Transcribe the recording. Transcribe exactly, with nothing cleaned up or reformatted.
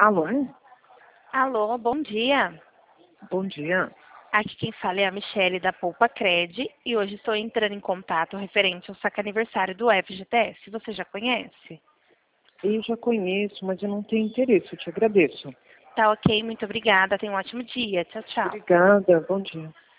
Alô? Alô, bom dia. Bom dia. Aqui quem fala é a Michele da Poupa Cred e hoje estou entrando em contato referente ao saque aniversário do F G T S. Você já conhece? Eu já conheço, mas eu não tenho interesse. Eu te agradeço. Tá ok, muito obrigada. Tenha um ótimo dia. Tchau, tchau. Obrigada. Bom dia.